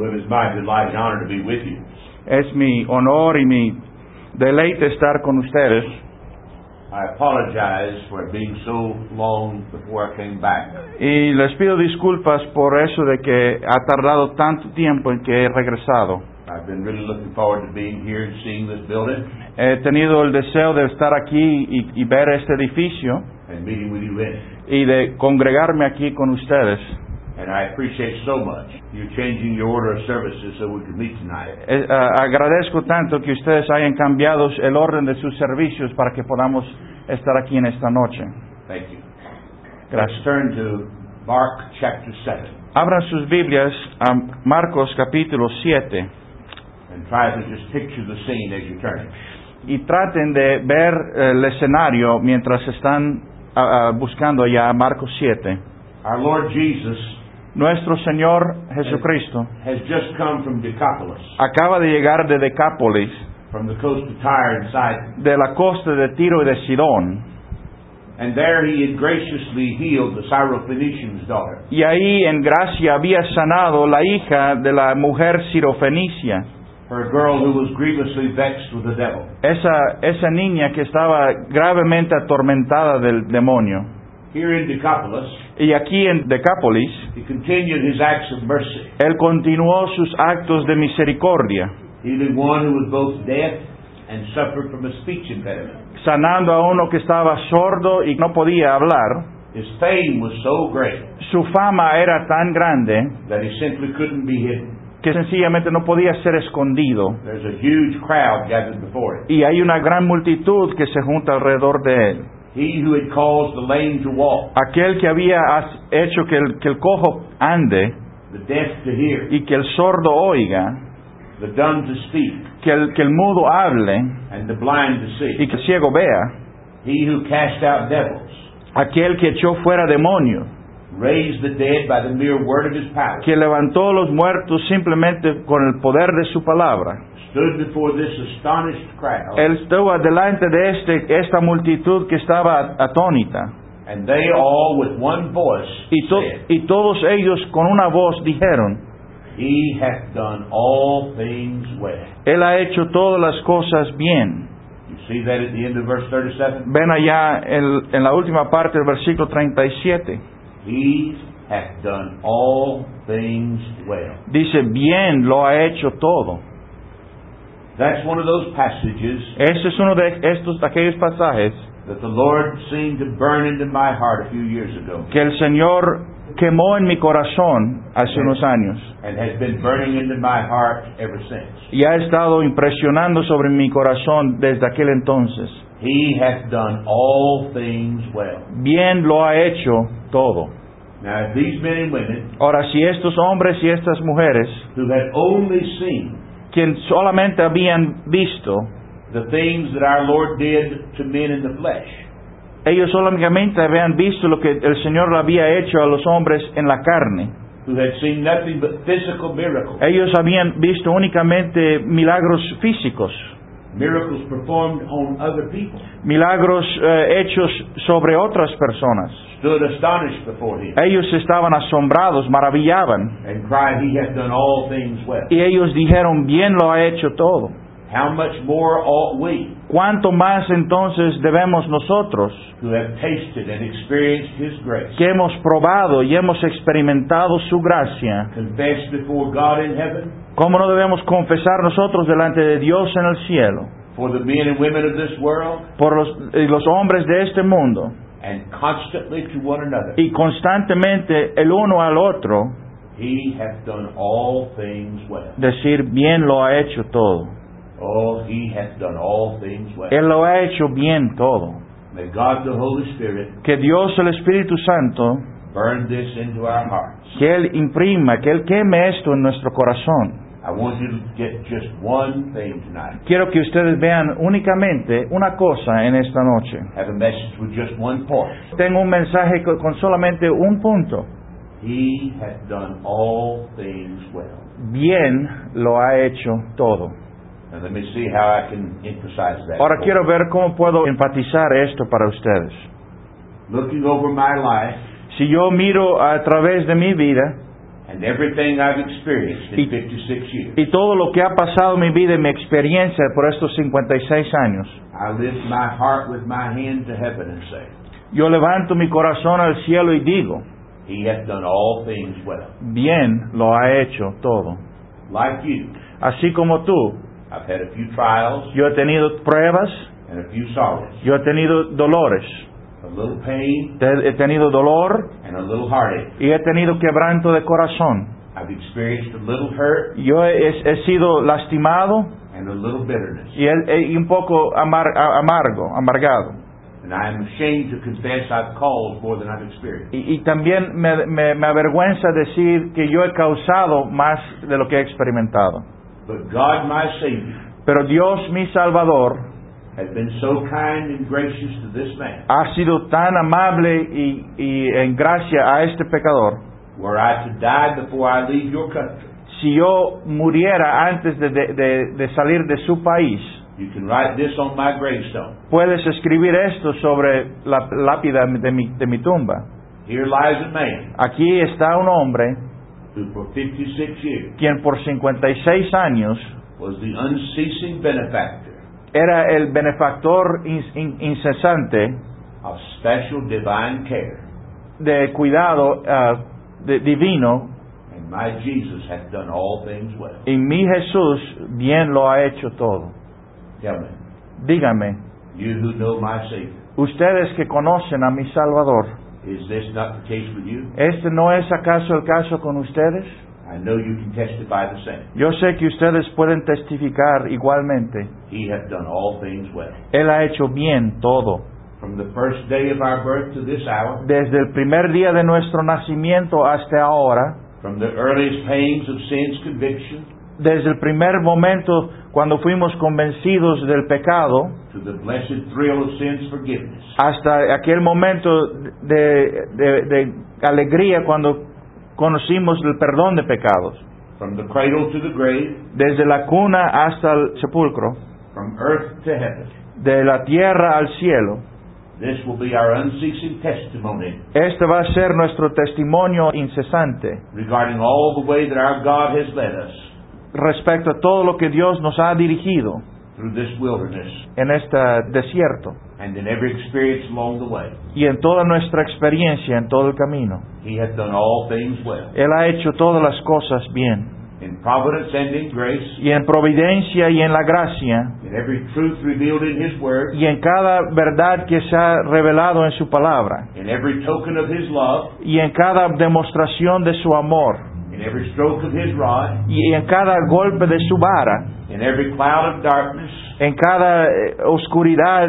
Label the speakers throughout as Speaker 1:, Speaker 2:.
Speaker 1: it is my delight and honor to be with you.
Speaker 2: Es mi honor y mi deleite estar con ustedes.
Speaker 1: I apologize for being so long before I came back.
Speaker 2: Y les pido disculpas por eso de que ha tardado tanto tiempo en que he regresado.
Speaker 1: I've been really looking forward to being here and seeing this building
Speaker 2: He tenido el deseo de estar aquí y ver este edificio
Speaker 1: and meeting with you in it.
Speaker 2: y de congregarme aquí con ustedes.
Speaker 1: And I appreciate so much you changing your order of services so we can meet tonight.
Speaker 2: Agradezco tanto que ustedes hayan cambiado el orden de sus servicios para que podamos estar aquí en esta noche.
Speaker 1: Thank you.
Speaker 2: Gracias.
Speaker 1: Let's turn to Mark chapter 7
Speaker 2: Abran sus Biblias a Marcos capítulo 7
Speaker 1: and try to just picture the scene as you're turning.
Speaker 2: y traten de ver el escenario mientras están buscando allá Marcos 7.
Speaker 1: Our Lord Jesus
Speaker 2: Nuestro Señor Jesucristo
Speaker 1: has just come from Decapolis,
Speaker 2: acaba de llegar de Decápolis,
Speaker 1: from the coast of Tyre and Sidon.
Speaker 2: de la costa de Tiro y de Sidón,
Speaker 1: And there he had graciously healed the Syrophoenician's daughter.
Speaker 2: y ahí en gracia había sanado la hija de la mujer sirofenicia,
Speaker 1: Her girl who was grievously vexed with the devil.
Speaker 2: esa niña que estaba gravemente atormentada del demonio.
Speaker 1: Here in Decapolis,
Speaker 2: Y aquí en Decápolis,
Speaker 1: he continued his acts of mercy,
Speaker 2: Él continuó sus actos de misericordia,
Speaker 1: healing one who was both deaf and suffered from a speech impediment.
Speaker 2: sanando a uno que estaba sordo y no podía hablar.
Speaker 1: His fame was so great
Speaker 2: Su fama era tan grande
Speaker 1: that he simply couldn't be hidden.
Speaker 2: que sencillamente no podía ser escondido.
Speaker 1: There's a huge crowd gathered before him.
Speaker 2: Y hay una gran multitud que se junta alrededor de Él.
Speaker 1: He who had caused the lame to walk,
Speaker 2: Aquel que había hecho que el cojo ande
Speaker 1: the deaf to hear,
Speaker 2: y que el sordo oiga,
Speaker 1: the dumb to speak,
Speaker 2: que el mudo hable
Speaker 1: and the blind to
Speaker 2: y
Speaker 1: see.
Speaker 2: que el ciego vea,
Speaker 1: He who cast out devils,
Speaker 2: aquel que echó fuera demonios,
Speaker 1: raised the dead by the mere word of his power,
Speaker 2: que levantó a los muertos simplemente con el poder de su palabra.
Speaker 1: stood before this astonished crowd,
Speaker 2: Él estuvo delante de esta multitud que estaba atónita.
Speaker 1: and they all with one voice said,
Speaker 2: Y todos ellos con una voz dijeron,
Speaker 1: He hath done all things well.
Speaker 2: Él ha hecho todas las cosas bien.
Speaker 1: You see that at the end of verse 37?
Speaker 2: Ven allá en la última parte del versículo 37.
Speaker 1: He hath done all things well.
Speaker 2: Dice, bien lo ha hecho todo.
Speaker 1: That's one of those passages
Speaker 2: Ese es uno de aquellos pasajes
Speaker 1: that the Lord seemed to burn into my heart a few years ago,
Speaker 2: que el Señor quemó en mi corazón hace unos años
Speaker 1: and has been burning into my heart ever since.
Speaker 2: y ha estado impresionando sobre mi corazón desde aquel entonces.
Speaker 1: He hath done all things well.
Speaker 2: Bien lo ha hecho todo.
Speaker 1: Now, if these men and women
Speaker 2: Ahora, si estos hombres y estas mujeres,
Speaker 1: who had only seen
Speaker 2: quien solamente habían visto,
Speaker 1: the things that our Lord did to men in the flesh,
Speaker 2: ellos solamente habían visto lo que el Señor le había hecho a los hombres en la carne.
Speaker 1: who had seen nothing but physical miracles,
Speaker 2: Ellos habían visto únicamente milagros físicos,
Speaker 1: miracles performed on other people,
Speaker 2: milagros hechos sobre otras personas.
Speaker 1: stood astonished before him,
Speaker 2: Ellos estaban asombrados, maravillaban,
Speaker 1: and cried, He hath done all things well.
Speaker 2: y ellos dijeron, bien lo ha hecho todo.
Speaker 1: How much more ought we,
Speaker 2: ¿Cuánto más entonces debemos nosotros,
Speaker 1: who have tasted and experienced His grace,
Speaker 2: que hemos probado y hemos experimentado su gracia,
Speaker 1: confess before God in heaven,
Speaker 2: cómo no debemos confesar nosotros delante de Dios en el cielo,
Speaker 1: for the men and women of this world,
Speaker 2: por los hombres de este mundo,
Speaker 1: and constantly to one another?
Speaker 2: y constantemente el uno al otro,
Speaker 1: He hath done all things well.
Speaker 2: decir, bien lo ha hecho todo.
Speaker 1: Oh, He hath done all things well.
Speaker 2: Él lo ha hecho bien todo.
Speaker 1: May God the Holy Spirit
Speaker 2: Que Dios el Espíritu Santo,
Speaker 1: burn this into our hearts.
Speaker 2: que Él imprima, que Él queme esto en nuestro corazón.
Speaker 1: I want you to get just one thing tonight.
Speaker 2: Quiero que ustedes vean únicamente una cosa en esta noche.
Speaker 1: Have a message with just one point.
Speaker 2: Tengo un mensaje con solamente un punto.
Speaker 1: He hath done all things well.
Speaker 2: Bien lo ha hecho todo.
Speaker 1: Now let me see how I can emphasize that.
Speaker 2: Ahora quiero ver cómo puedo enfatizar esto para ustedes.
Speaker 1: Looking over my life
Speaker 2: Si yo miro a través de mi vida
Speaker 1: and everything I've experienced in 56 years.
Speaker 2: Y todo lo que ha pasado en mi vida y mi experiencia por estos 56 años,
Speaker 1: I lift my heart with my hand to heaven and say,
Speaker 2: yo levanto mi corazón al cielo y digo,
Speaker 1: He hath done all things well.
Speaker 2: bien lo ha hecho todo.
Speaker 1: Like you,
Speaker 2: Así como tú,
Speaker 1: I've had a few trials
Speaker 2: yo he tenido pruebas,
Speaker 1: and a few sorrows,
Speaker 2: yo he tenido dolores,
Speaker 1: a little pain
Speaker 2: he tenido dolor
Speaker 1: and a little heartache.
Speaker 2: y he tenido quebranto de corazón.
Speaker 1: I've experienced a little hurt
Speaker 2: Yo he sido lastimado
Speaker 1: and a little bitterness.
Speaker 2: y un poco amargado.
Speaker 1: And I am ashamed to confess I've caused more than I've experienced.
Speaker 2: Y también me avergüenza decir que yo he causado más de lo que he experimentado.
Speaker 1: But God, my Savior,
Speaker 2: Pero Dios, mi Salvador,
Speaker 1: has been so kind and gracious to this man,
Speaker 2: ha sido tan amable y en gracia a este pecador.
Speaker 1: were I to die before I leave your country,
Speaker 2: Si yo muriera antes de salir de su país,
Speaker 1: you can write this on my gravestone.
Speaker 2: puedes escribir esto sobre la lápida de mi tumba.
Speaker 1: Here lies a man
Speaker 2: Aquí está un hombre
Speaker 1: who for 56 years
Speaker 2: quien por 56 años
Speaker 1: was the unceasing benefactor
Speaker 2: era el benefactor incesante
Speaker 1: of special divine care.
Speaker 2: de cuidado divino,
Speaker 1: And my Jesus hath done all things well.
Speaker 2: y mi Jesús bien lo ha hecho todo.
Speaker 1: Tell me,
Speaker 2: Dígame,
Speaker 1: you who know my Savior,
Speaker 2: ustedes que conocen a mi Salvador,
Speaker 1: is this not the case with you?
Speaker 2: ¿este no es acaso el caso con ustedes?
Speaker 1: I know you can testify the same.
Speaker 2: Yo sé que ustedes pueden testificar igualmente.
Speaker 1: He hath done all things well.
Speaker 2: Él ha hecho bien todo.
Speaker 1: From the first day of our birth to this hour,
Speaker 2: Desde el primer día de nuestro nacimiento hasta ahora,
Speaker 1: from the earliest pains of sin's conviction
Speaker 2: desde el primer momento cuando fuimos convencidos del pecado,
Speaker 1: to the blessed thrill of sin's forgiveness,
Speaker 2: hasta aquel momento de alegría cuando conocimos el perdón de pecados,
Speaker 1: from the cradle to the grave,
Speaker 2: desde la cuna hasta el sepulcro,
Speaker 1: from earth to heaven.
Speaker 2: de la tierra al cielo.
Speaker 1: This will be our unceasing testimony
Speaker 2: Este va a ser nuestro testimonio incesante
Speaker 1: regarding all the way that our God has led us
Speaker 2: respecto a todo lo que Dios nos ha dirigido
Speaker 1: through this wilderness
Speaker 2: en este desierto
Speaker 1: and in every experience along the way.
Speaker 2: y en toda nuestra experiencia en todo el camino.
Speaker 1: He hath done all things well.
Speaker 2: Él ha hecho todas las cosas bien,
Speaker 1: In providence and in grace,
Speaker 2: y en providencia y en la gracia,
Speaker 1: in every truth revealed in His Word,
Speaker 2: y en cada verdad que se ha revelado en su palabra,
Speaker 1: in every token of His love,
Speaker 2: y en cada demostración de su amor,
Speaker 1: in every stroke of His rod,
Speaker 2: y en cada golpe de su vara,
Speaker 1: in every cloud of darkness,
Speaker 2: en cada oscuridad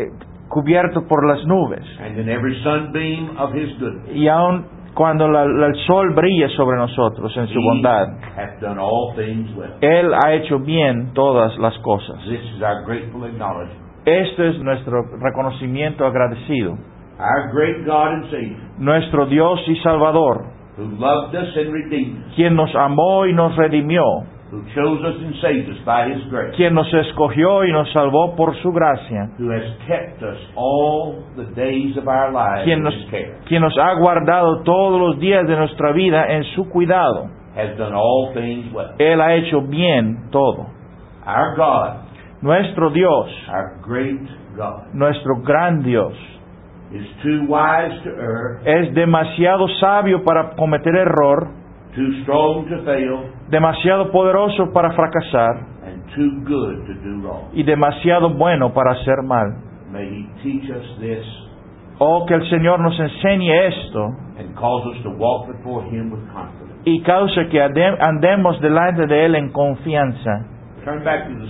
Speaker 2: cubierto por las nubes,
Speaker 1: and in every sunbeam of His goodness.
Speaker 2: y aun cuando el sol brilla sobre nosotros en su bondad,
Speaker 1: He hath done all things well.
Speaker 2: Él ha hecho bien todas las cosas.
Speaker 1: This is our grateful acknowledgement.
Speaker 2: Esto es nuestro reconocimiento agradecido.
Speaker 1: Our great God and Savior,
Speaker 2: Nuestro Dios y Salvador,
Speaker 1: who loved us and redeemed us,
Speaker 2: quien nos amó y nos redimió,
Speaker 1: who chose us and saved us by His grace,
Speaker 2: quien nos escogió y nos salvó por su gracia,
Speaker 1: who has kept us all the days of our lives
Speaker 2: quien
Speaker 1: in
Speaker 2: nos,
Speaker 1: His care,
Speaker 2: quien nos ha guardado todos los días de nuestra vida en su cuidado.
Speaker 1: has done all things well.
Speaker 2: Él ha hecho bien todo.
Speaker 1: Our God,
Speaker 2: Nuestro Dios,
Speaker 1: our great God,
Speaker 2: nuestro gran Dios,
Speaker 1: is too wise to err,
Speaker 2: es demasiado sabio para cometer error,
Speaker 1: too strong to fail,
Speaker 2: demasiado poderoso para fracasar
Speaker 1: and too good to do wrong.
Speaker 2: y demasiado bueno para hacer mal.
Speaker 1: May He teach us this
Speaker 2: Oh, que el Señor nos enseñe esto
Speaker 1: and cause us to walk before Him with confidence.
Speaker 2: y cause que andemos delante de Él en confianza.
Speaker 1: Turn back to the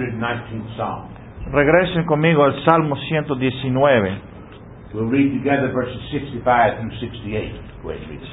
Speaker 1: 119th Psalm.
Speaker 2: Regresen conmigo al Salmo 119,
Speaker 1: We'll read together verses 65 through 68. Go ahead and read it.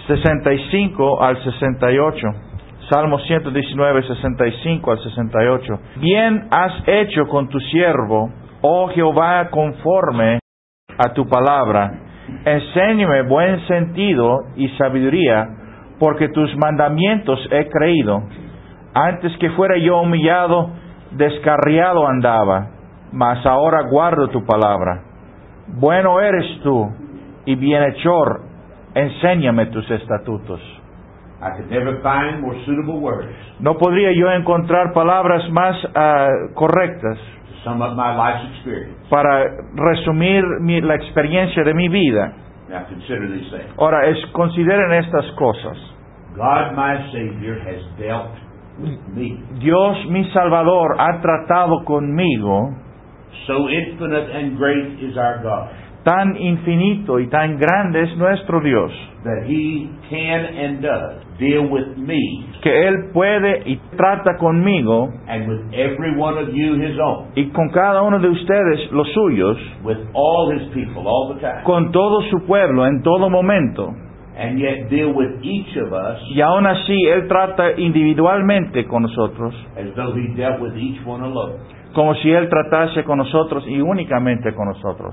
Speaker 2: 65 al 68. Salmo 119, 65 al 68. Bien has hecho con tu siervo, oh Jehová, conforme a tu palabra. Enséñame buen sentido y sabiduría, porque tus mandamientos he creído. Antes que fuera yo humillado, descarriado andaba, mas ahora guardo tu palabra. Bueno eres tú y bienhechor, enséñame tus estatutos.
Speaker 1: I could never find more suitable words
Speaker 2: No podría yo encontrar palabras más correctas
Speaker 1: to sum up my life's experience.
Speaker 2: para resumir la experiencia de mi vida.
Speaker 1: Now consider these things.
Speaker 2: Ahora, consideren estas cosas.
Speaker 1: God, my Savior, has dealt with me.
Speaker 2: Dios, mi Salvador, ha tratado conmigo.
Speaker 1: So infinite and great is our God,
Speaker 2: Tan infinito y tan grande es nuestro Dios,
Speaker 1: that He can and does deal with me
Speaker 2: que Él puede y trata conmigo
Speaker 1: and with every one of you His own,
Speaker 2: y con cada uno de ustedes, los suyos,
Speaker 1: with all His people all the time,
Speaker 2: con todo su pueblo en todo momento.
Speaker 1: and yet deal with each of us
Speaker 2: Y aún así Él trata individualmente con nosotros,
Speaker 1: as though He dealt with each one alone.
Speaker 2: como si Él tratase con nosotros y únicamente con nosotros.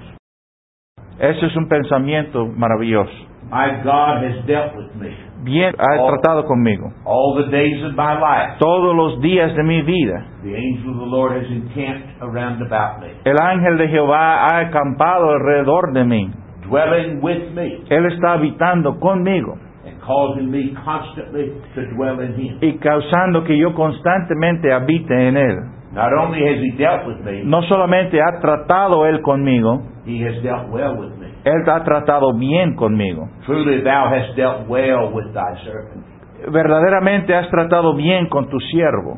Speaker 2: Ese es un pensamiento maravilloso.
Speaker 1: My God has dealt with me
Speaker 2: Bien, ha tratado conmigo.
Speaker 1: all the days of my life.
Speaker 2: Todos los días de mi vida.
Speaker 1: The angel of the Lord has encamped around about me,
Speaker 2: El ángel de Jehová ha acampado alrededor de mí.
Speaker 1: dwelling with me
Speaker 2: Él está habitando conmigo
Speaker 1: and causing me constantly to dwell in Him.
Speaker 2: y causando que yo constantemente habite en Él.
Speaker 1: Not only has He dealt with me,
Speaker 2: No solamente ha tratado Él conmigo,
Speaker 1: He has dealt well with me.
Speaker 2: Él ha tratado bien conmigo.
Speaker 1: Truly thou hast dealt well with thy servant.
Speaker 2: Verdaderamente has tratado bien con tu siervo.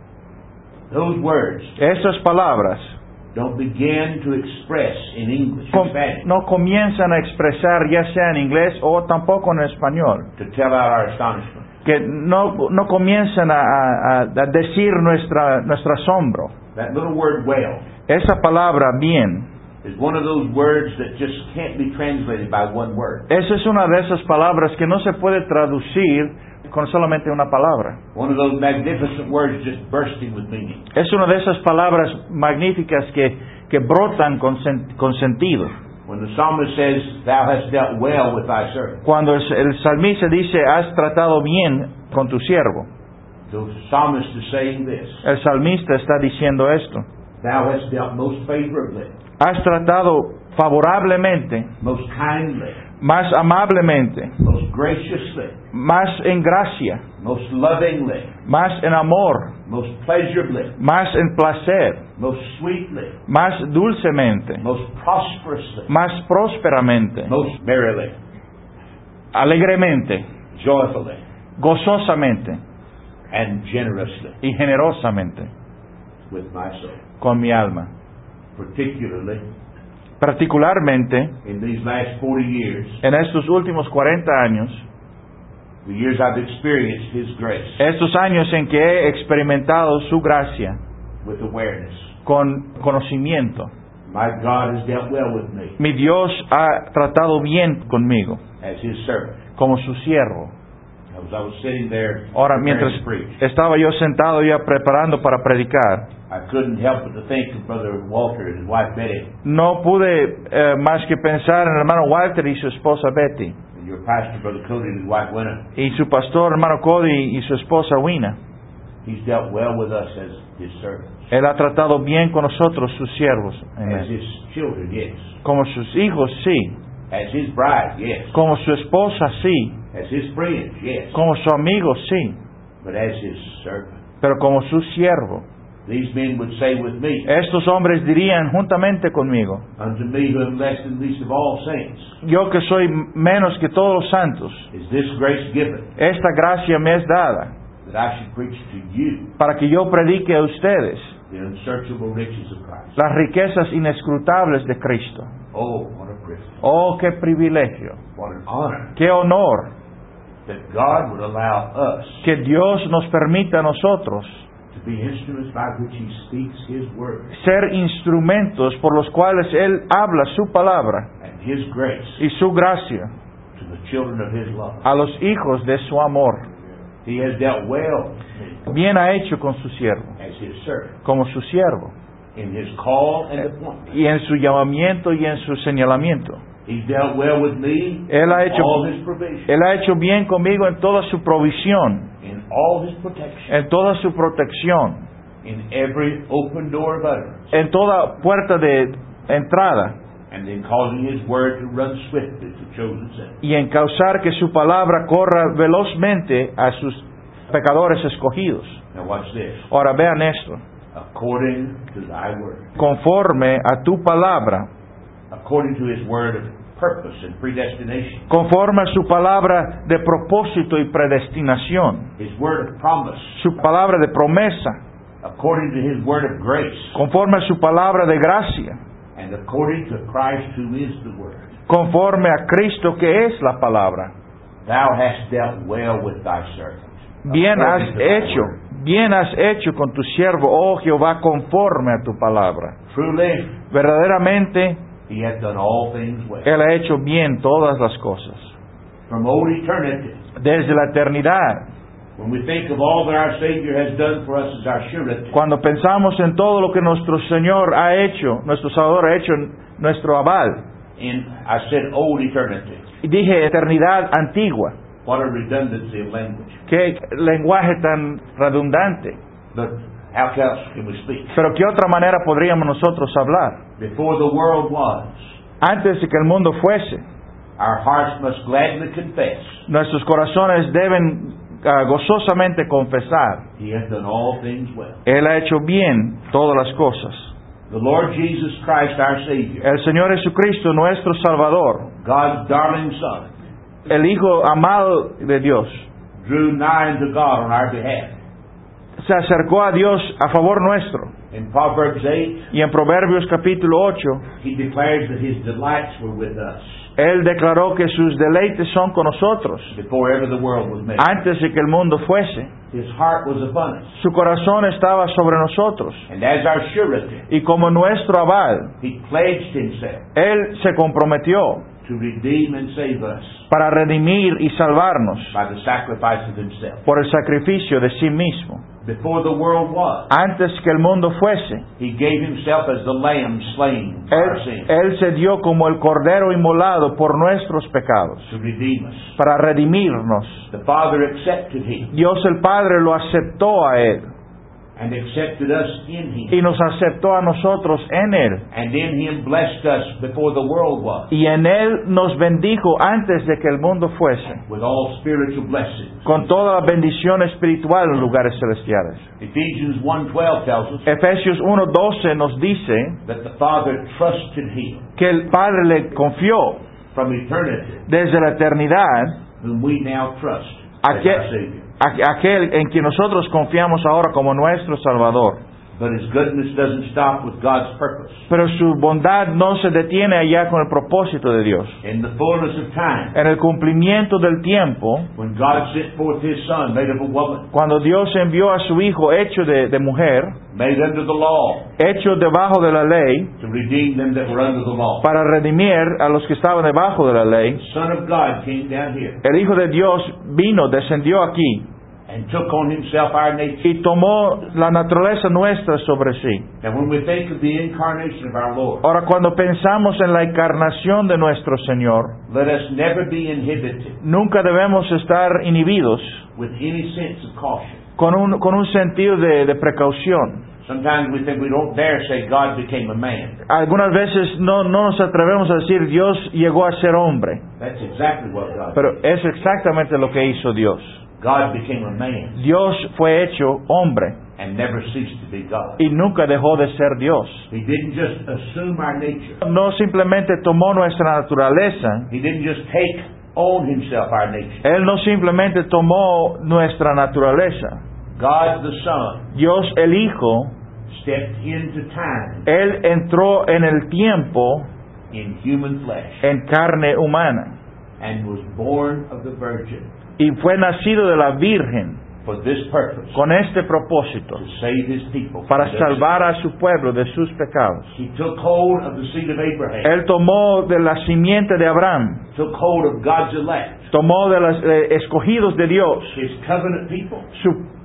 Speaker 1: Those words
Speaker 2: Esas palabras
Speaker 1: don't begin to express in English or Spanish
Speaker 2: no comienzan a expresar, ya sea en inglés o tampoco en español,
Speaker 1: to tell out our astonishment.
Speaker 2: que no comienzan a decir nuestro asombro.
Speaker 1: That little word well
Speaker 2: Esa palabra bien,
Speaker 1: is one of those words that just can't be translated by one word.
Speaker 2: esa es una de esas palabras que no se puede traducir con solamente una palabra.
Speaker 1: One of those magnificent words just bursting with meaning.
Speaker 2: Es una de esas palabras magníficas que brotan con sentido.
Speaker 1: When the psalmist says, thou hast dealt well with thy servant,
Speaker 2: Cuando el salmista dice, has tratado bien con tu siervo,
Speaker 1: the psalmist is saying this,
Speaker 2: el salmista está diciendo esto.
Speaker 1: thou hast dealt most favorably,
Speaker 2: Has tratado favorablemente,
Speaker 1: most kindly,
Speaker 2: más amablemente,
Speaker 1: most graciously,
Speaker 2: más en gracia,
Speaker 1: most lovingly,
Speaker 2: más en amor,
Speaker 1: most pleasurably,
Speaker 2: más en placer,
Speaker 1: most sweetly,
Speaker 2: más dulcemente,
Speaker 1: most prosperously,
Speaker 2: más prósperamente,
Speaker 1: most merrily,
Speaker 2: alegremente,
Speaker 1: joyfully,
Speaker 2: gozosamente
Speaker 1: and generously
Speaker 2: y generosamente
Speaker 1: with my soul.
Speaker 2: con mi alma.
Speaker 1: Particularly
Speaker 2: Particularmente
Speaker 1: in these last 40 years,
Speaker 2: en estos últimos 40 años,
Speaker 1: the years I've experienced His grace
Speaker 2: estos años en que he experimentado su gracia
Speaker 1: with awareness.
Speaker 2: con conocimiento,
Speaker 1: My God has dealt well with me
Speaker 2: mi Dios ha tratado bien conmigo
Speaker 1: as His servant.
Speaker 2: como su siervo.
Speaker 1: As I was sitting there
Speaker 2: Ahora,
Speaker 1: preparing
Speaker 2: mientras
Speaker 1: to preach,
Speaker 2: estaba yo sentado ya preparando para predicar,
Speaker 1: I couldn't help but to think of Brother Walter and his wife Betty,
Speaker 2: no pude más que pensar en el hermano Walter y su esposa Betty,
Speaker 1: and your pastor Brother Cody and his wife Winna.
Speaker 2: y su pastor hermano Cody y su esposa Wina.
Speaker 1: He's dealt well with us as His servants,
Speaker 2: Él ha tratado bien con nosotros, sus siervos.
Speaker 1: as
Speaker 2: Amén.
Speaker 1: His children, yes,
Speaker 2: Como sus hijos, sí.
Speaker 1: as His bride, yes,
Speaker 2: Como su esposa, sí.
Speaker 1: as His friends, yes,
Speaker 2: Como su amigo, sí.
Speaker 1: but as His servant.
Speaker 2: Pero como su siervo.
Speaker 1: These men would say with me,
Speaker 2: Estos hombres dirían juntamente conmigo,
Speaker 1: unto me who am less than least of all saints,
Speaker 2: yo que soy menos que todos los santos,
Speaker 1: is this grace given,
Speaker 2: esta gracia me es dada
Speaker 1: that I should preach to you
Speaker 2: para que yo predique a ustedes
Speaker 1: the unsearchable riches of Christ.
Speaker 2: las riquezas inescrutables de Cristo.
Speaker 1: Oh, what a privilege,
Speaker 2: Oh, qué privilegio,
Speaker 1: what an honor
Speaker 2: qué honor
Speaker 1: that God would allow us
Speaker 2: que Dios nos permita a nosotros
Speaker 1: to be instruments by which He speaks His word
Speaker 2: ser instrumentos por los cuales Él habla su palabra
Speaker 1: and His grace
Speaker 2: y su gracia
Speaker 1: to the children of His love.
Speaker 2: a los hijos de su amor.
Speaker 1: He has dealt well
Speaker 2: Bien ha hecho con su siervo,
Speaker 1: as His servant
Speaker 2: como su siervo,
Speaker 1: in His call and appointment.
Speaker 2: y en su llamamiento y en su señalamiento.
Speaker 1: He's dealt well with me
Speaker 2: Él ha
Speaker 1: in
Speaker 2: hecho-
Speaker 1: all His provision,
Speaker 2: Él ha hecho bien conmigo en toda su provisión,
Speaker 1: in all His protection,
Speaker 2: en toda su protección,
Speaker 1: in every open door of utterance,
Speaker 2: en toda puerta de entrada
Speaker 1: and in causing His word to run swiftly to chosen sinners.
Speaker 2: y en causar que su palabra corra velozmente a sus pecadores escogidos.
Speaker 1: Now watch this.
Speaker 2: Ahora vean esto.
Speaker 1: According to Thy word.
Speaker 2: Conforme a tu palabra,
Speaker 1: According to His word of purpose and predestination.
Speaker 2: conforme a su palabra de propósito y predestinación,
Speaker 1: His word of promise.
Speaker 2: su palabra de promesa,
Speaker 1: According to His word of grace.
Speaker 2: conforme a su palabra de gracia,
Speaker 1: And according to Christ who is the word.
Speaker 2: conforme a Cristo que es la palabra.
Speaker 1: Thou hast dealt well with Thy servant.
Speaker 2: Bien has
Speaker 1: According to Thy
Speaker 2: hecho,
Speaker 1: word.
Speaker 2: bien has hecho con tu siervo, oh Jehová, conforme a tu palabra.
Speaker 1: Truly,
Speaker 2: Verdaderamente,
Speaker 1: He hath done all things well.
Speaker 2: Él ha hecho bien todas las cosas.
Speaker 1: From old eternity,
Speaker 2: Desde la eternidad,
Speaker 1: when we think of all that our Savior has done for us as our surety,
Speaker 2: cuando pensamos en todo lo que nuestro Señor ha hecho, nuestro Salvador ha hecho, nuestro aval,
Speaker 1: I said old eternity.
Speaker 2: y dije eternidad antigua,
Speaker 1: What a redundancy of language.
Speaker 2: qué lenguaje tan redundante.
Speaker 1: But how else can we speak?
Speaker 2: Pero ¿qué otra manera podríamos nosotros hablar?
Speaker 1: Before the world was,
Speaker 2: Antes de que el mundo fuese,
Speaker 1: our hearts must gladly confess
Speaker 2: nuestros corazones deben gozosamente confesar,
Speaker 1: He hath done all things well.
Speaker 2: Él ha hecho bien todas las cosas.
Speaker 1: The Lord Jesus Christ, our Savior,
Speaker 2: El Señor Jesucristo, nuestro Salvador,
Speaker 1: God's darling Son,
Speaker 2: el Hijo amado de Dios,
Speaker 1: drew nigh unto God on our behalf.
Speaker 2: se acercó a Dios a favor nuestro.
Speaker 1: In Proverbs 8,
Speaker 2: Y en Proverbios capítulo 8,
Speaker 1: He declares that His delights were with us
Speaker 2: Él declaró que sus deleites son con nosotros,
Speaker 1: before ever the world was made.
Speaker 2: antes de que el mundo fuese.
Speaker 1: His heart was upon us.
Speaker 2: Su corazón estaba sobre nosotros.
Speaker 1: And as our surety,
Speaker 2: Y como nuestro aval,
Speaker 1: He pledged Himself
Speaker 2: Él se comprometió
Speaker 1: to redeem and save us
Speaker 2: para redimir y salvarnos
Speaker 1: by the sacrifice of Himself.
Speaker 2: por el sacrificio de sí mismo.
Speaker 1: Before the world was,
Speaker 2: Antes que el mundo fuese,
Speaker 1: He gave Himself as the lamb slain for our sins
Speaker 2: Él se dio como el cordero inmolado por nuestros pecados,
Speaker 1: to redeem us.
Speaker 2: para redimirnos.
Speaker 1: The Father accepted Him
Speaker 2: Dios el Padre lo aceptó a Él
Speaker 1: and accepted us in Him,
Speaker 2: y nos aceptó a nosotros en Él.
Speaker 1: and in Him blessed us before the world was
Speaker 2: Y en Él nos bendijo antes de que el mundo fuese,
Speaker 1: with all spiritual blessings.
Speaker 2: con toda la bendición espiritual en lugares celestiales.
Speaker 1: Ephesians 1:12 tells us
Speaker 2: Efesios 1:12 nos dice
Speaker 1: that the Father trusted Him
Speaker 2: que el Padre le confió
Speaker 1: from eternity,
Speaker 2: desde la eternidad
Speaker 1: whom we now trust as
Speaker 2: aquel,
Speaker 1: our Savior.
Speaker 2: aquel en quien nosotros confiamos ahora como nuestro Salvador.
Speaker 1: But His goodness doesn't stop with God's purpose.
Speaker 2: Pero su bondad no se detiene allá con el propósito de Dios.
Speaker 1: In the fullness of time,
Speaker 2: En el cumplimiento del tiempo,
Speaker 1: when God sent forth His Son, made of a woman,
Speaker 2: cuando Dios envió a su Hijo hecho de mujer,
Speaker 1: made under the law,
Speaker 2: hecho debajo de la ley,
Speaker 1: to redeem them that were under the law.
Speaker 2: para redimir a los que estaban debajo de la ley,
Speaker 1: The Son of God came down here
Speaker 2: el Hijo de Dios vino, descendió aquí
Speaker 1: and took on Himself our nature.
Speaker 2: y tomó la naturaleza nuestra sobre sí.
Speaker 1: And when we think of the incarnation of our Lord,
Speaker 2: Ahora, cuando pensamos en la encarnación de nuestro Señor,
Speaker 1: let us never be inhibited
Speaker 2: nunca debemos estar inhibidos
Speaker 1: with any sense of caution.
Speaker 2: con un sentido de precaución.
Speaker 1: Sometimes we think we don't dare say God became a man.
Speaker 2: Algunas veces no nos atrevemos a decir Dios llegó a ser hombre,
Speaker 1: That's exactly what God did.
Speaker 2: pero es exactamente lo que hizo Dios.
Speaker 1: God became a man
Speaker 2: Dios fue hecho hombre
Speaker 1: and never ceased to be God.
Speaker 2: y nunca dejó de ser Dios.
Speaker 1: He didn't just assume our nature.
Speaker 2: No simplemente tomó nuestra naturaleza,
Speaker 1: He didn't just take on Himself our nature.
Speaker 2: Él no simplemente tomó nuestra naturaleza.
Speaker 1: God the Son
Speaker 2: Dios el Hijo,
Speaker 1: stepped into time
Speaker 2: Él entró en el tiempo
Speaker 1: in human flesh
Speaker 2: en carne humana
Speaker 1: and was born of the Virgin
Speaker 2: y fue nacido de la Virgen
Speaker 1: for this purpose,
Speaker 2: con este propósito,
Speaker 1: to save His people.
Speaker 2: para
Speaker 1: from their
Speaker 2: salvar a su pueblo de sus pecados.
Speaker 1: sins. He took hold of the seed of Abraham,
Speaker 2: Él tomó de la simiente de Abraham,
Speaker 1: took hold of God's elect,
Speaker 2: tomó de los escogidos de Dios,
Speaker 1: His covenant people,
Speaker 2: su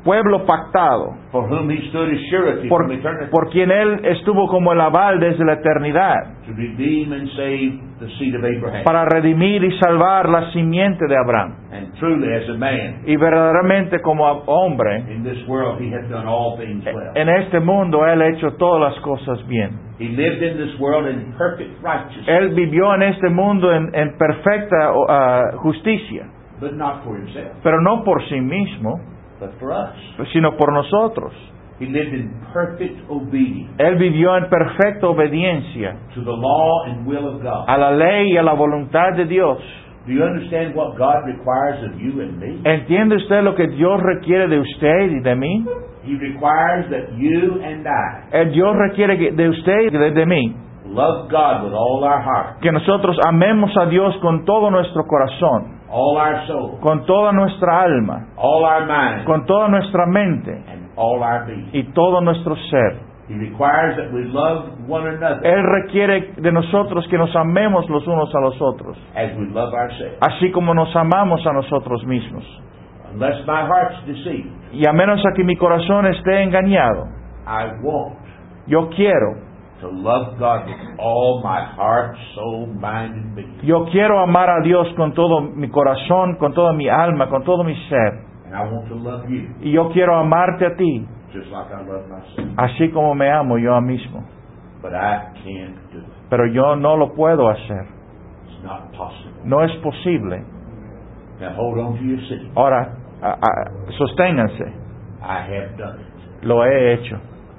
Speaker 2: pueblo pactado,
Speaker 1: for whom he stood as surety from eternity,
Speaker 2: por quien Él estuvo como el aval desde la eternidad,
Speaker 1: to redeem and save the seed of Abraham.
Speaker 2: para redimir y salvar la simiente de Abraham.
Speaker 1: And truly as a man,
Speaker 2: Y verdaderamente como hombre,
Speaker 1: in this world he hath done all things well.
Speaker 2: en este mundo Él ha hecho todas las cosas bien.
Speaker 1: He lived in this world in perfect righteousness,
Speaker 2: Él vivió en este mundo en perfecta justicia,
Speaker 1: but not for himself,
Speaker 2: pero no por sí mismo,
Speaker 1: but for us.
Speaker 2: sino por nosotros.
Speaker 1: He lived in perfect obedience
Speaker 2: Él vivió en perfecta obediencia
Speaker 1: to the law and will of God.
Speaker 2: a la ley y a la voluntad de Dios.
Speaker 1: Do you understand what God requires of you and me?
Speaker 2: ¿Entiende usted lo que Dios requiere de usted y de mí?
Speaker 1: He requires that you and I
Speaker 2: Dios requiere de usted y de mí
Speaker 1: love God with all our heart,
Speaker 2: que nosotros amemos a Dios con todo nuestro corazón,
Speaker 1: all our soul,
Speaker 2: con toda nuestra alma,
Speaker 1: all our mind,
Speaker 2: con toda nuestra mente
Speaker 1: and all our being.
Speaker 2: y todo nuestro ser.
Speaker 1: He requires that we love one another
Speaker 2: Él requiere de nosotros que nos amemos los unos a los otros,
Speaker 1: as we love ourselves.
Speaker 2: así como nos amamos a nosotros mismos.
Speaker 1: Unless my heart's deceived,
Speaker 2: Y a menos a que mi corazón esté engañado,
Speaker 1: I want
Speaker 2: yo quiero
Speaker 1: to love God with all my heart, soul, mind, and being.
Speaker 2: Yo quiero amar a Dios con todo mi corazón, con toda mi alma, con todo mi ser.
Speaker 1: And I want to love you
Speaker 2: Y yo quiero amarte a ti,
Speaker 1: just like I love myself.
Speaker 2: así como me amo yo a mismo.
Speaker 1: But I can't do it.
Speaker 2: Pero yo no lo puedo hacer.
Speaker 1: It's not possible.
Speaker 2: No es posible.
Speaker 1: Now hold on to your seat.
Speaker 2: Ahora, sosténganse.
Speaker 1: I have done it.
Speaker 2: Lo he hecho.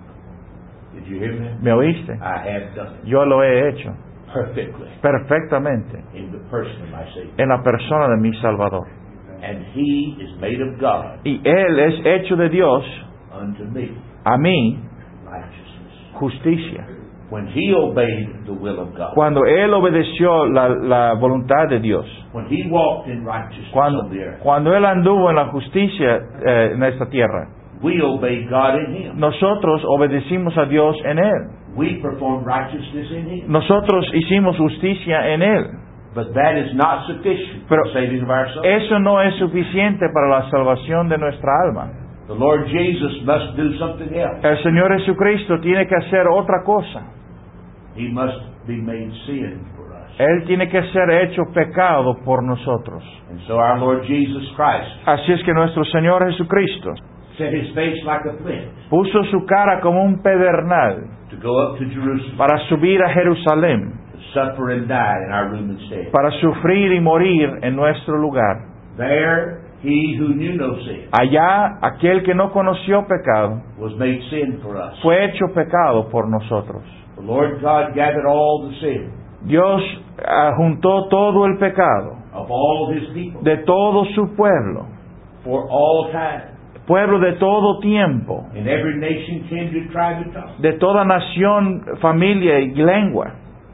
Speaker 1: Did you hear me?
Speaker 2: ¿Me oíste?
Speaker 1: I have done it
Speaker 2: Yo lo he hecho
Speaker 1: perfectly
Speaker 2: perfectamente
Speaker 1: in the person of my Savior.
Speaker 2: en la persona de mi Salvador.
Speaker 1: And He is made of God
Speaker 2: Y Él es hecho de Dios
Speaker 1: unto me
Speaker 2: a mí
Speaker 1: righteousness.
Speaker 2: justicia.
Speaker 1: When He obeyed the will of God,
Speaker 2: Cuando Él obedeció la voluntad de Dios,
Speaker 1: when He walked in righteousness on the earth,
Speaker 2: cuando Él anduvo en la justicia en esta tierra,
Speaker 1: we obeyed God in Him.
Speaker 2: nosotros obedecimos a Dios en Él.
Speaker 1: We performed righteousness in Him.
Speaker 2: Nosotros hicimos justicia en Él.
Speaker 1: But that is not sufficient for
Speaker 2: Pero
Speaker 1: the saving of our soul.
Speaker 2: eso no es suficiente para la salvación de nuestra alma.
Speaker 1: The Lord Jesus must do something else.
Speaker 2: El Señor Jesucristo tiene que hacer otra cosa.
Speaker 1: He must be made sin for us.
Speaker 2: Él tiene que ser hecho pecado por nosotros.
Speaker 1: And so our Lord Jesus Christ
Speaker 2: Así es que nuestro Señor Jesucristo
Speaker 1: set His face like a flint
Speaker 2: puso su cara como un pedernal
Speaker 1: to go up to Jerusalem,
Speaker 2: para subir a Jerusalén,
Speaker 1: to suffer and die in our room instead.
Speaker 2: para sufrir y morir en nuestro lugar.
Speaker 1: There, He who knew no sin
Speaker 2: Allá, aquel que no conoció pecado
Speaker 1: was made sin for us.
Speaker 2: fue hecho pecado por nosotros.
Speaker 1: The Lord God gathered all the sin
Speaker 2: Dios juntó todo el pecado
Speaker 1: of all of His people
Speaker 2: de todo su pueblo,
Speaker 1: for all time,
Speaker 2: pueblo de todo tiempo,
Speaker 1: in every nation, kindred, tribe, and tongue.
Speaker 2: de toda nación, familia y lengua.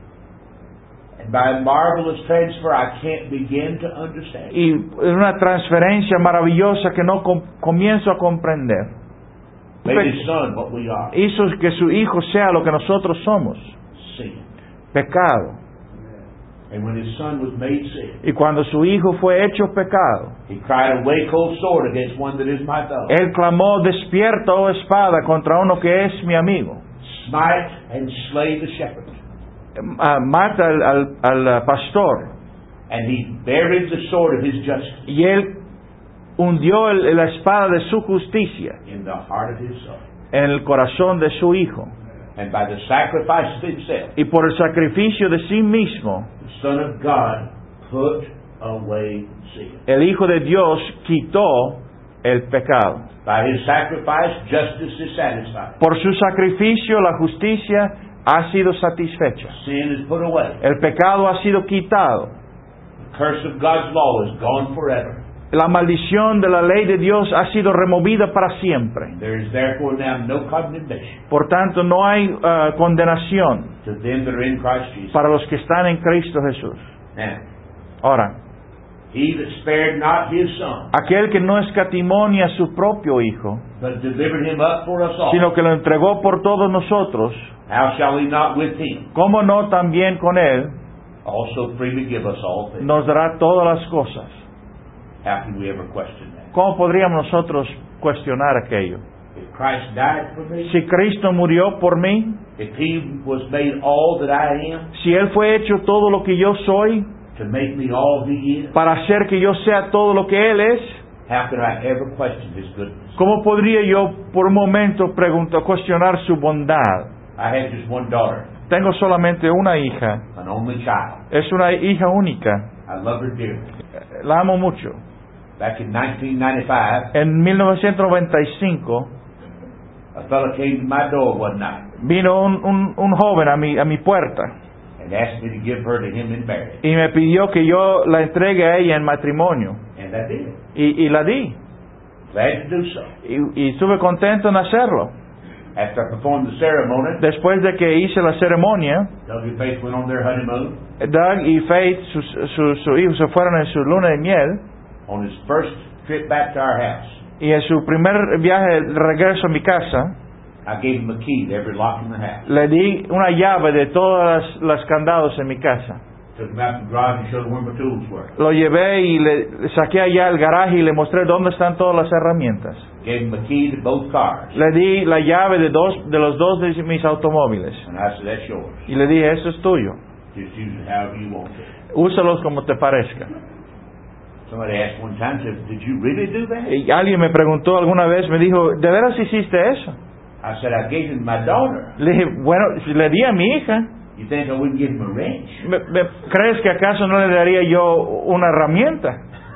Speaker 1: And by a marvelous transfer I can't begin to understand.
Speaker 2: Y una transferencia maravillosa que no comienzo a comprender.
Speaker 1: Made His Son what we are.
Speaker 2: Hizo que su Hijo sea lo que nosotros somos,
Speaker 1: Sin.
Speaker 2: pecado.
Speaker 1: And when His Son was made sin,
Speaker 2: Y cuando su Hijo fue hecho pecado,
Speaker 1: He cried a way cold sword against one that is my foe.
Speaker 2: Él clamó: despierta, oh espada, contra uno que es mi amigo.
Speaker 1: Smite and slay the shepherd.
Speaker 2: Mata al pastor.
Speaker 1: And He buried the sword of His justice
Speaker 2: Y Él hundió la espada de su justicia
Speaker 1: in the heart of His Son.
Speaker 2: en el corazón de su Hijo.
Speaker 1: And by the sacrifice of Himself,
Speaker 2: Y por el sacrificio de sí mismo,
Speaker 1: the Son of God put away sin.
Speaker 2: el Hijo de Dios quitó el pecado.
Speaker 1: By His sacrifice, justice is satisfied.
Speaker 2: Por su sacrificio, la justicia ha sido satisfecha.
Speaker 1: Sin is put away.
Speaker 2: El pecado ha sido quitado.
Speaker 1: The curse of God's law is gone forever.
Speaker 2: La maldición de la ley de Dios ha sido removida para siempre.
Speaker 1: There is therefore now no condemnation
Speaker 2: Por tanto, no hay condenación
Speaker 1: to them that are in Christ Jesus.
Speaker 2: para los que están en Cristo Jesús.
Speaker 1: Now,
Speaker 2: Ahora,
Speaker 1: He that spared not His Son,
Speaker 2: aquel que no escatimó ni a su propio Hijo,
Speaker 1: but delivered Him up for us all,
Speaker 2: sino que lo entregó por todos nosotros,
Speaker 1: how shall He not with Him
Speaker 2: ¿cómo no también con Él
Speaker 1: also freely give us all things?
Speaker 2: nos dará todas las cosas?
Speaker 1: How can we ever question that?
Speaker 2: ¿Cómo podríamos nosotros cuestionar aquello.
Speaker 1: If Christ died for me,
Speaker 2: Si Cristo murió por mí,
Speaker 1: if He was made all that I am,
Speaker 2: si Él fue hecho todo lo que yo soy,
Speaker 1: to make me all He is,
Speaker 2: para hacer que yo sea todo lo que Él es,
Speaker 1: how could I ever question His goodness?
Speaker 2: ¿cómo podría yo por un momento cuestionar su bondad?
Speaker 1: I had just one daughter,
Speaker 2: Tengo solamente una hija.
Speaker 1: an only child.
Speaker 2: Es una hija única.
Speaker 1: I love her dearly.
Speaker 2: La amo mucho.
Speaker 1: Back in 1995,
Speaker 2: En 1995
Speaker 1: a fellow came to my door one night
Speaker 2: vino un joven a mi puerta
Speaker 1: and asked me to give her to him in marriage.
Speaker 2: y me pidió que yo la entregue a ella en matrimonio.
Speaker 1: And I did.
Speaker 2: Y la di.
Speaker 1: Glad to do so.
Speaker 2: Y estuve contento en hacerlo.
Speaker 1: After I performed the ceremony,
Speaker 2: Después de que hice la ceremonia,
Speaker 1: Doug and Faith went on their honeymoon.
Speaker 2: Doug y Faith, su hijo, se fueron en su luna de miel.
Speaker 1: On his first trip back to our house,
Speaker 2: Y en su primer viaje de regreso a mi casa,
Speaker 1: I gave him a key to every lock in the house.
Speaker 2: le di una llave de todas las candados en mi casa.
Speaker 1: Took him out to the garage and showed him where my tools were.
Speaker 2: Lo llevé y le saqué allá al garaje y le mostré dónde están todas las herramientas.
Speaker 1: Gave him a key to both cars.
Speaker 2: Le di la llave de los dos de mis automóviles.
Speaker 1: And I said, that's yours.
Speaker 2: Y le dije, eso es tuyo.
Speaker 1: Just use it however you want to.
Speaker 2: Úsalos como te parezca.
Speaker 1: Somebody asked one time, said, did you really do that?
Speaker 2: Y alguien me preguntó alguna vez, me dijo, ¿de veras hiciste eso?
Speaker 1: I said, I gave him my daughter.
Speaker 2: Le dije, bueno, si le di a mi hija,
Speaker 1: You think I wouldn't give him a wrench?
Speaker 2: ¿crees que acaso no le daría yo una herramienta?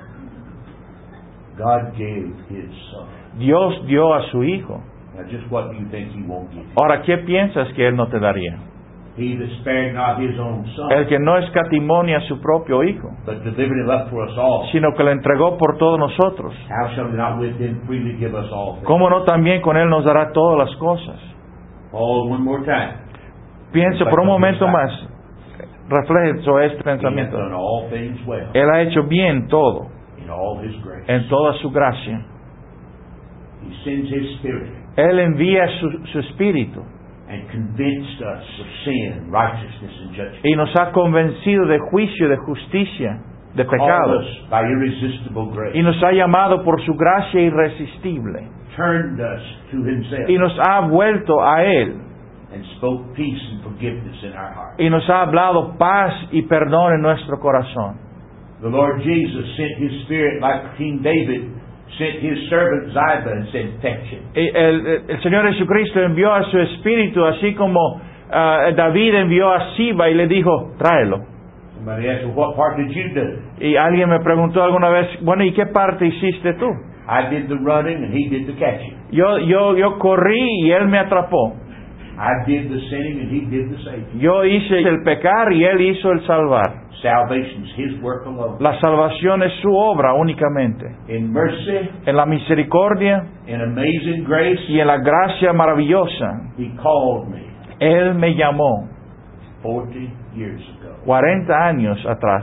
Speaker 1: God gave His Son.
Speaker 2: Dios dio a su hijo.
Speaker 1: Now just what do you think He won't give you?
Speaker 2: Ahora, ¿qué piensas que Él no te daría?
Speaker 1: He that spared not His own Son,
Speaker 2: El que no escatimó ni a su propio hijo,
Speaker 1: but delivered Him up for us all.
Speaker 2: sino que le entregó por todos nosotros.
Speaker 1: How shall He not with Him freely give us all things?
Speaker 2: ¿Cómo no también con Él nos dará todas las cosas?
Speaker 1: All one more time.
Speaker 2: Piense por un momento más, refleje sobre este
Speaker 1: He hath
Speaker 2: pensamiento.
Speaker 1: done all things well
Speaker 2: Él ha hecho bien todo,
Speaker 1: in all His grace.
Speaker 2: en toda su gracia.
Speaker 1: He sends His Spirit
Speaker 2: Él envía su espíritu
Speaker 1: and convinced us of sin, righteousness, and judgment.
Speaker 2: y nos ha convencido de juicio, de justicia, de
Speaker 1: Called
Speaker 2: pecados,
Speaker 1: us by irresistible grace.
Speaker 2: y nos ha llamado por su gracia irresistible
Speaker 1: Turned us to Himself
Speaker 2: y nos ha vuelto a Él
Speaker 1: and spoke peace and forgiveness in our hearts.
Speaker 2: y nos ha hablado paz y perdón en nuestro corazón.
Speaker 1: The Lord Jesus sent His Spirit like King David sent his servant Ziba and said, fetch him.
Speaker 2: El Señor Jesucristo envió a su espíritu, así como David envió a Siba y le dijo, tráelo.
Speaker 1: Somebody asked, well, what part did you do?
Speaker 2: Y alguien me preguntó alguna vez, bueno, ¿y qué parte hiciste tú?
Speaker 1: I did the running and he did the catching.
Speaker 2: Yo corrí y él me atrapó.
Speaker 1: I did the sinning and he did the saving.
Speaker 2: Yo hice el pecar y él hizo el salvar.
Speaker 1: Salvation's his work alone.
Speaker 2: La salvación es su obra únicamente.
Speaker 1: In mercy,
Speaker 2: En la misericordia
Speaker 1: in amazing grace,
Speaker 2: y en la gracia maravillosa,
Speaker 1: he called me
Speaker 2: Él me llamó
Speaker 1: 40 years ago.
Speaker 2: 40 años atrás.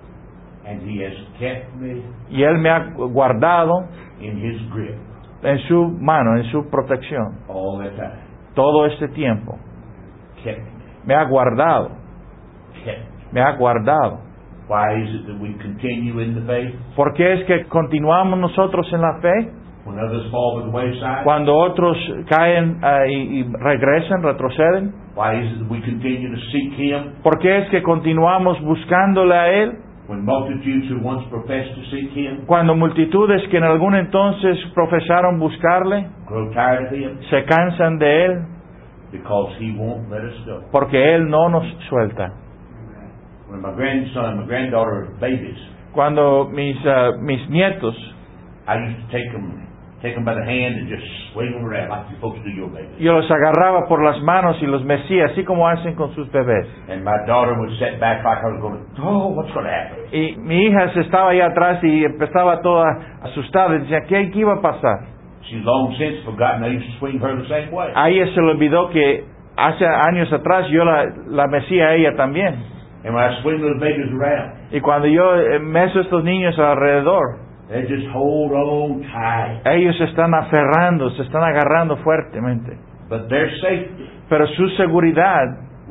Speaker 1: And he has kept me
Speaker 2: Y Él me ha guardado
Speaker 1: in his grip
Speaker 2: en su mano, en su protección.
Speaker 1: all the time.
Speaker 2: Todo este tiempo.
Speaker 1: Kept me.
Speaker 2: Me ha guardado.
Speaker 1: Kept me.
Speaker 2: Me ha guardado.
Speaker 1: Why is it that we continue in the faith
Speaker 2: ¿Por qué es que continuamos nosotros en la fe?
Speaker 1: when others fall by the wayside?
Speaker 2: Cuando otros caen y regresan, retroceden.
Speaker 1: Why is it that we continue to seek him
Speaker 2: ¿Por qué es que continuamos buscándole a Él?
Speaker 1: when multitudes who once professed to seek him
Speaker 2: Cuando multitudes que en algún entonces profesaron buscarle,
Speaker 1: grow tired of him
Speaker 2: se cansan de Él,
Speaker 1: because he won't let us go?
Speaker 2: porque Él no nos suelta.
Speaker 1: When my grandson, my granddaughter were babies,
Speaker 2: Cuando mis nietos,
Speaker 1: I used to take them by the hand and just swing them around like you're supposed to do your babies.
Speaker 2: yo los agarraba por las manos y los mecía, así como hacen con sus bebés.
Speaker 1: And my daughter would sit back like I was going, oh, what's going to happen?
Speaker 2: Y mi hija se estaba ahí atrás y empezaba toda asustada y decía, ¿qué iba a pasar?
Speaker 1: She's long since forgotten I used to swing her the same way.
Speaker 2: A ella se le olvidó que hace años atrás yo la mecía a ella también.
Speaker 1: And when I swing those babies around,
Speaker 2: Y cuando yo meso a estos niños alrededor,
Speaker 1: they just hold on tight.
Speaker 2: ellos se están aferrando, se están agarrando fuertemente.
Speaker 1: But their safety
Speaker 2: Pero su seguridad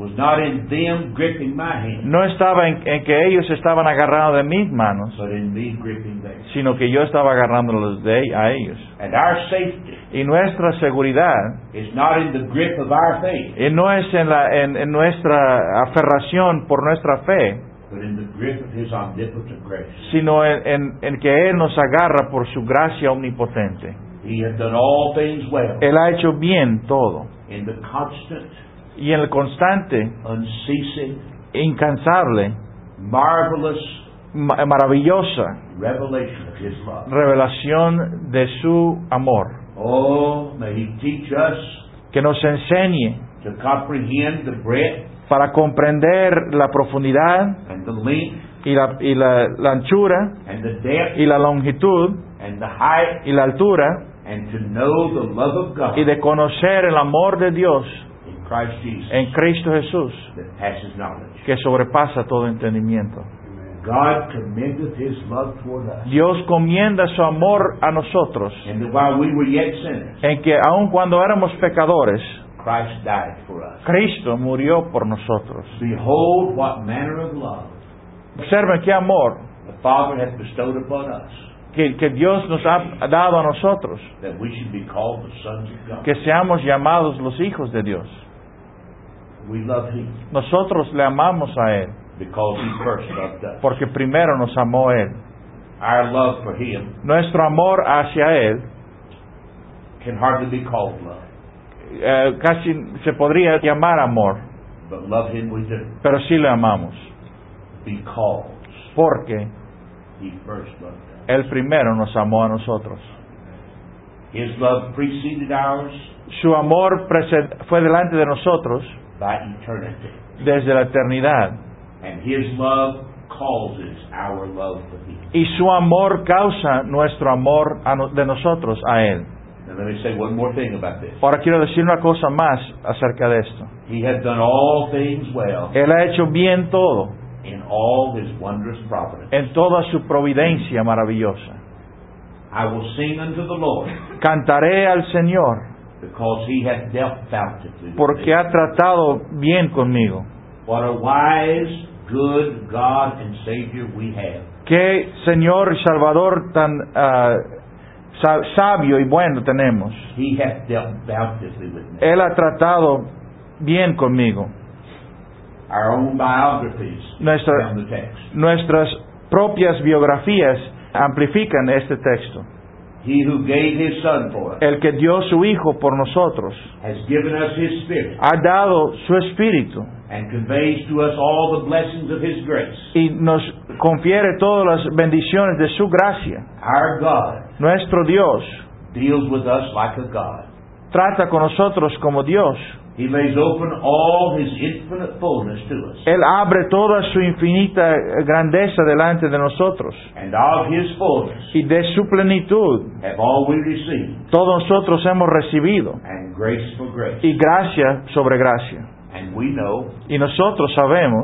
Speaker 1: was not in them gripping my hand,
Speaker 2: no estaba en que ellos estaban agarrando de mis manos,
Speaker 1: but in me gripping theirs.
Speaker 2: sino que yo estaba agarrándolos a ellos.
Speaker 1: And our safety
Speaker 2: Y nuestra seguridad
Speaker 1: is not in the grip of our faith,
Speaker 2: no es en nuestra aferración por nuestra fe,
Speaker 1: but in the grip of His omnipotent grace.
Speaker 2: sino en que Él nos agarra por su gracia omnipotente.
Speaker 1: He hath done all things well
Speaker 2: Él ha hecho bien todo.
Speaker 1: in the constant,
Speaker 2: Y en el constante,
Speaker 1: unceasing,
Speaker 2: incansable,
Speaker 1: marvelous
Speaker 2: maravillosa
Speaker 1: revelation of His love.
Speaker 2: revelación de su amor.
Speaker 1: Oh, may He teach us
Speaker 2: Que nos enseñe
Speaker 1: to comprehend the breadth
Speaker 2: para comprender la profundidad
Speaker 1: and the length
Speaker 2: y la anchura
Speaker 1: and the depth
Speaker 2: y la longitud
Speaker 1: and the height,
Speaker 2: y la altura,
Speaker 1: and to know the love of God
Speaker 2: y de conocer el amor de Dios
Speaker 1: in Christ Jesus
Speaker 2: en Cristo Jesús,
Speaker 1: that passes knowledge.
Speaker 2: que sobrepasa todo entendimiento.
Speaker 1: God commendeth His love toward us,
Speaker 2: Dios comienda su amor a nosotros,
Speaker 1: and that while we were yet sinners,
Speaker 2: en que aun cuando éramos pecadores,
Speaker 1: Christ died for us.
Speaker 2: Cristo murió por nosotros.
Speaker 1: Behold, what manner of love
Speaker 2: Observen qué amor
Speaker 1: the Father hath bestowed upon us,
Speaker 2: que Dios nos ha dado a nosotros,
Speaker 1: that we should be called the sons of God.
Speaker 2: que seamos llamados los hijos de Dios.
Speaker 1: We love Him
Speaker 2: Nosotros le amamos a Él,
Speaker 1: because He first loved us.
Speaker 2: porque primero nos amó Él.
Speaker 1: Our love for Him
Speaker 2: Nuestro amor hacia Él
Speaker 1: can hardly be called love,
Speaker 2: casi se podría llamar amor,
Speaker 1: but love Him we do,
Speaker 2: pero sí le amamos,
Speaker 1: because
Speaker 2: porque
Speaker 1: He first loved us.
Speaker 2: Él primero nos amó a nosotros.
Speaker 1: His love preceded ours
Speaker 2: Su amor fue delante de nosotros
Speaker 1: by eternity,
Speaker 2: desde la eternidad,
Speaker 1: and His love causes our love for Him.
Speaker 2: y su amor causa nuestro amor de nosotros a Él.
Speaker 1: Now let me say one more thing about this.
Speaker 2: Ahora quiero decir una cosa más acerca de esto.
Speaker 1: He hath done all things well
Speaker 2: Él ha hecho bien todo
Speaker 1: in all His wondrous providence.
Speaker 2: en toda su providencia maravillosa.
Speaker 1: I will sing unto the Lord,
Speaker 2: Cantaré al Señor
Speaker 1: because He hath dealt bountifully with
Speaker 2: porque
Speaker 1: me.
Speaker 2: ha tratado bien conmigo.
Speaker 1: What a wise, good God and Savior we have.
Speaker 2: Qué Señor y Salvador tan sabio y bueno tenemos.
Speaker 1: He hath dealt bountifully with me.
Speaker 2: Él ha tratado bien conmigo.
Speaker 1: Our own biographies
Speaker 2: Nuestra-
Speaker 1: found the text.
Speaker 2: Nuestras propias biografías amplifican este texto.
Speaker 1: He who gave His Son for us
Speaker 2: El que dio su Hijo por nosotros
Speaker 1: has given us His Spirit
Speaker 2: ha dado su Espíritu
Speaker 1: and conveys to us all the blessings of His grace.
Speaker 2: y nos confiere todas las bendiciones de su gracia.
Speaker 1: Our God
Speaker 2: Nuestro Dios
Speaker 1: deals with us like a God.
Speaker 2: trata con nosotros como Dios.
Speaker 1: He lays open all His infinite fullness to us,
Speaker 2: Él abre toda su infinita grandeza delante de nosotros.
Speaker 1: and of His fullness
Speaker 2: Y de su plenitud,
Speaker 1: have all we received,
Speaker 2: todos nosotros hemos recibido.
Speaker 1: and grace for grace.
Speaker 2: Y gracia sobre gracia.
Speaker 1: And we know,
Speaker 2: Y nosotros sabemos,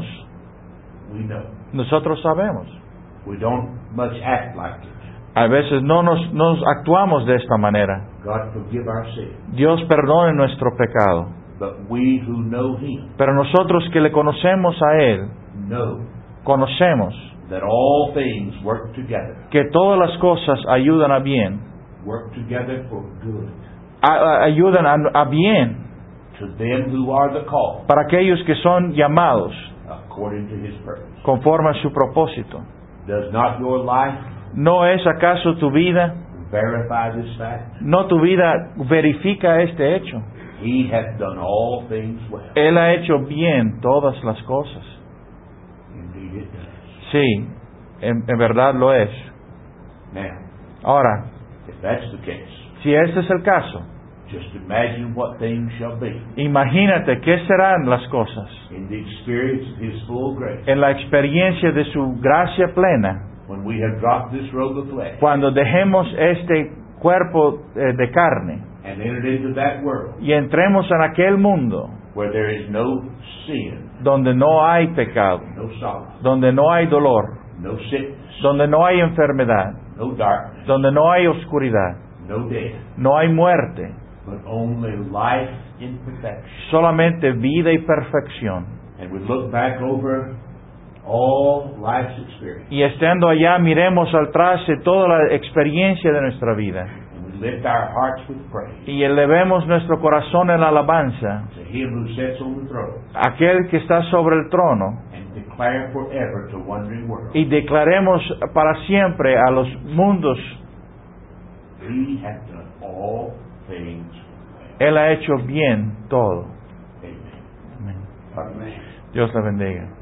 Speaker 1: we don't much act like it.
Speaker 2: a veces no nos actuamos de esta manera.
Speaker 1: God forgive our sin.
Speaker 2: Dios perdone nuestro pecado.
Speaker 1: But we who know Him
Speaker 2: Pero nosotros que le conocemos a Él,
Speaker 1: know
Speaker 2: conocemos
Speaker 1: that all things work together
Speaker 2: que todas las cosas ayudan a bien,
Speaker 1: for good
Speaker 2: ayudan a bien
Speaker 1: to them who are the called
Speaker 2: para aquellos que son llamados
Speaker 1: according to His purpose.
Speaker 2: conforme a su propósito.
Speaker 1: Does not your life
Speaker 2: ¿No es acaso tu vida?
Speaker 1: verify this fact?
Speaker 2: ¿No tu vida verifica este hecho?
Speaker 1: He hath done all things well.
Speaker 2: Él ha hecho bien todas las cosas.
Speaker 1: Indeed it does.
Speaker 2: Sí, en verdad lo es.
Speaker 1: Now,
Speaker 2: Ahora,
Speaker 1: if that's the case,
Speaker 2: si este es el caso,
Speaker 1: just imagine what things shall be
Speaker 2: imagínate qué serán las cosas
Speaker 1: in the experience of His full grace
Speaker 2: en la experiencia de su gracia plena,
Speaker 1: when we have dropped this robe of flesh
Speaker 2: cuando dejemos este cuerpo de carne
Speaker 1: and entered into that world
Speaker 2: y entremos en aquel mundo
Speaker 1: where there is no sin,
Speaker 2: donde no hay pecado,
Speaker 1: no sorrow,
Speaker 2: donde no hay dolor,
Speaker 1: no sickness,
Speaker 2: donde no hay enfermedad,
Speaker 1: no darkness,
Speaker 2: donde no hay oscuridad,
Speaker 1: no death,
Speaker 2: no hay muerte,
Speaker 1: but only life in perfection.
Speaker 2: solamente vida y perfección.
Speaker 1: And we look back over all life's experience.
Speaker 2: Y estando allá, miremos atrás de toda la experiencia de nuestra vida.
Speaker 1: And we lift our hearts with praise
Speaker 2: Y elevemos nuestro corazón en alabanza
Speaker 1: to Him who sits on the throne
Speaker 2: a aquel que está sobre el trono.
Speaker 1: and declare forever to wondering world,
Speaker 2: Y declaremos para siempre a los mundos,
Speaker 1: He hath done all things well.
Speaker 2: Él ha hecho bien todo.
Speaker 1: Amen.
Speaker 2: Amén.
Speaker 1: Amen.
Speaker 2: Dios la bendiga.